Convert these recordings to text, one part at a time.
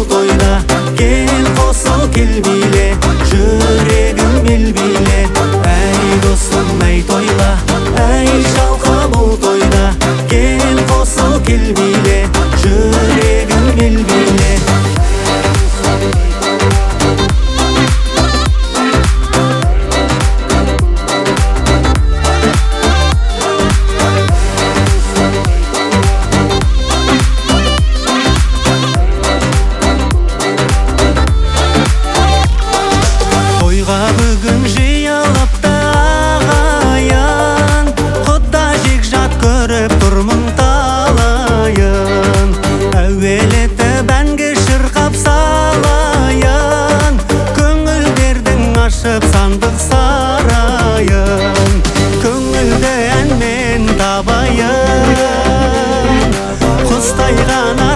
бул тойда, кел косул кел биле, жүрегим эл биле. Әй досым әй тойла, әй шалқа бул тойда, кел косул кел биле, жүрегим эл биле. Бүгін жиылып та ағайын, құда жекжат көріп тұрмын талайын. Әуелетіп әнге шырқап салайын, көңілдердің ашып сандық сарайын. Көңілді әнмен табайын, құстай қанат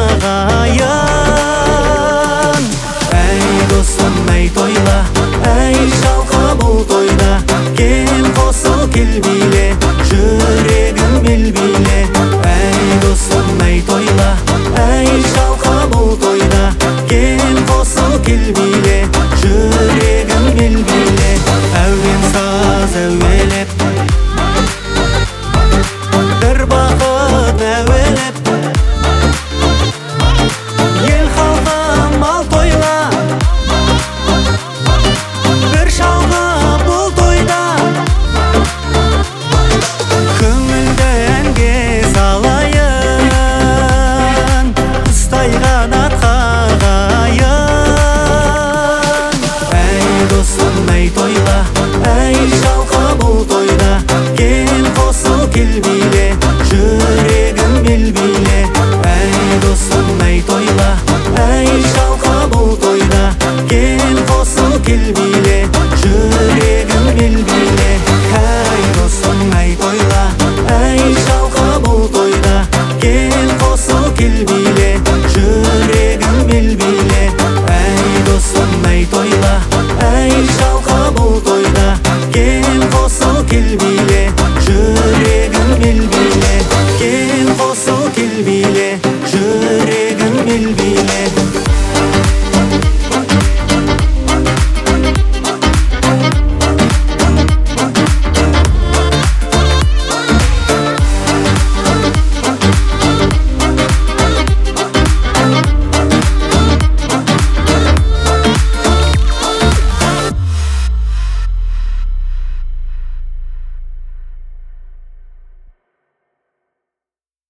қағайын. Әй досым әй тойла, әй шалқа бул тойда, кел косыл кел биле, жүрегим эл биле. Әй досым әй тойла, әй шалқа бул тойда,